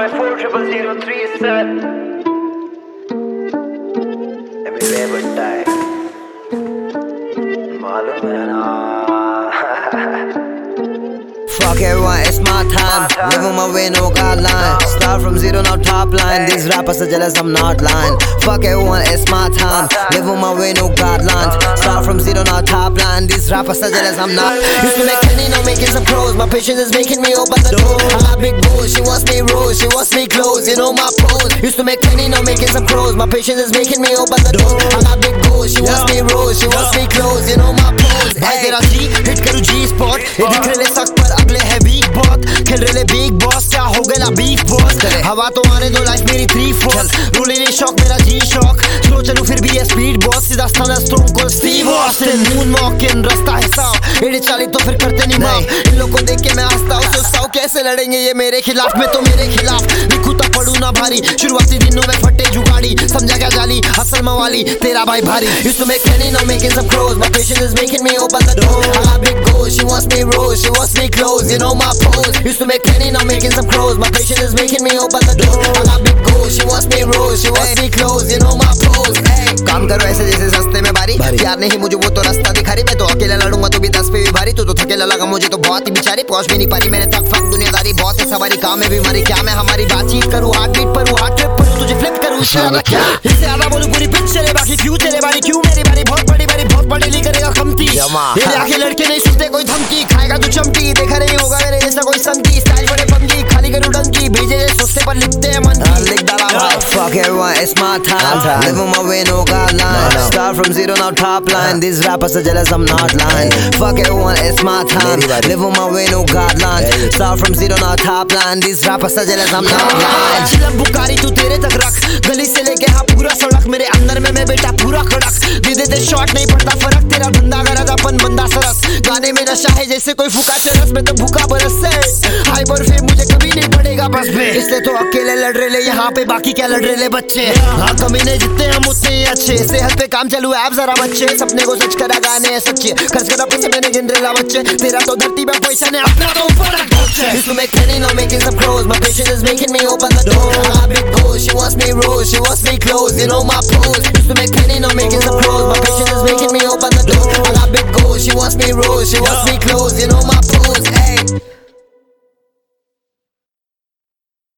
1540003 sir. Everywhere but die. मालूम है ना. Fuck everyone, it's my time. Live on my way, no guideline. Start from zero, now top line. These rappers are jealous, I'm not lying. Fuck everyone, it's my time. Live on my way, no guidelines. Start from zero, now top line. These rappers are jealous, I'm not. Used to make money, now making some pros. My patience is making me open the door. I got big goals, she wants me rose, she wants me close. You know my pose. Used to make money, now making some pros. My patience is making me open the door. I got big goals, she wants me rose, she wants me close. You know my pose. भाई तेरा जी hit करूँ जी spot ये दिख रहे सख्त पर अगले है वीक बहुत खेल रहे बिग बॉस क्या हो गया बिग बॉस हवा तो आने दो लाइफ मेरी 3-4 रूली नहीं शौक मेरा जी शौक स्लो चलूं फिर भी ये स्पीड बॉस सीधा स्थान स्टोन को स्टीव ऑस्टिन मून वॉक इन रास्ता है साफ एड़े चाली तो फिर करते नहीं माफ इन लोगों को देख के मैं हंसता हूँ सोचता हूँ कैसे लड़ेंगे ये मेरे खिलाफ मैं तो मेरे खिलाफ लिखूं तो पढ़ूं ना भारी शुरुआती दिनों में फटे जुगाड़ी समझा क्या जाली असल मवाली तेरा भाई भारी used to make money now making some crows my patience is making me open the door I got big goals she wants me rose she wants me close you know my pose used to make money now making some crows my patience is making me open the door I got big goals she wants me rose she wants me close you know my pose काम करो ऐसे जैसे सस्ते में बारी प्यार नहीं मुझे वो तो रास्ता दिखा रही मैं तो अकेला लड़ूंगा तो भी 10 पे भी भारी तू तो थकेला लगा मुझे तो बहुत ही बेचारी पहुंच भी नहीं पारी मेरे तक फक दुनियादारी बहुत है सवारी काम में बीमारी क्या मैं हमारी बातचीत करूँ हार्ट बीट पर हार्ट ट्रिप पर तुझे फ्लिप करूँ क्या इससे ज्यादा बोलूं पूरी पिच चले बाकी क्यों तेरे बारी क्यों मेरी बारी बहुत बहुत बड़ी ली करेगा कमती तेरे आगे लड़के नहीं सुनते कोई धमकी खाएगा तू चमकी देखा नहीं होगा मेरे जैसा कोई संती स्टाइल बड़े बंगी खाली करूँ डंकी भेजे सोचते पर लिखते हैं मन लिख डाला fuck everyone it's my time live on my way no guideline start from zero now top line these rappers are jealous I'm not lying fuck everyone it's my time live on my way no guideline start from zero now top line these rappers are jealous I'm not lying चिलम बुकारी तू तेरे तक रख गली से लेके हाँ पूरा सड़क मेरे अंदर में मैं बेटा पूरा खड़क दे देते शॉट नहीं पड़ता फर्क तेरा धंधा गरज अपन बंदा सरस गाने में नशा है जैसे कोई फूका चरस में तो भूखा बरस से हाइपर फेम मुझे कभी नहीं पड़ेगा बस में इसलिए तो अकेले लड़ रहे ले यहाँ पे बाकी क्या लड़ रहे ले बच्चे हाँ कमीने जितने हम उतने ही अच्छे सेहत पे काम चालू ऐप जरा बच्चे सपने को सच करा गाने हैं सच्चे खर्च करा पैसे मैंने गिनरेला बच्चे तेरा तो धरती पे पैसा ने अपना तो ऊपर used to make money now making some crows my patience is making me open the door I got big goals she wants me rose she wants me close you know my pose used to make money now making some crows my patience is making me open the door I got big goals she wants me rose she wants me close you know my pose